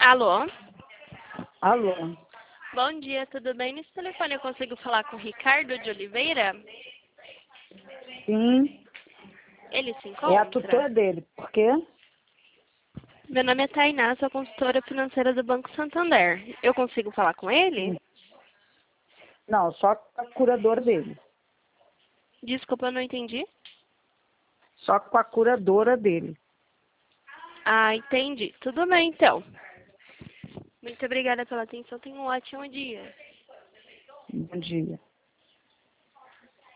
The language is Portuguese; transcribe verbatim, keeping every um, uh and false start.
Alô? Alô? Bom dia, tudo bem? Nesse telefone eu consigo falar com o Ricardo de Oliveira? Sim, Ele se é a encontra? tutora dele. Por quê? Meu nome é Tainá, sou consultora financeira do Banco Santander. Eu consigo falar com ele? Hum. Não, só com a curadora dele. Desculpa, eu não entendi. Só com a curadora dele. Ah, entendi. Tudo bem, então. Muito obrigada pela atenção. Tenha um ótimo dia. Bom dia.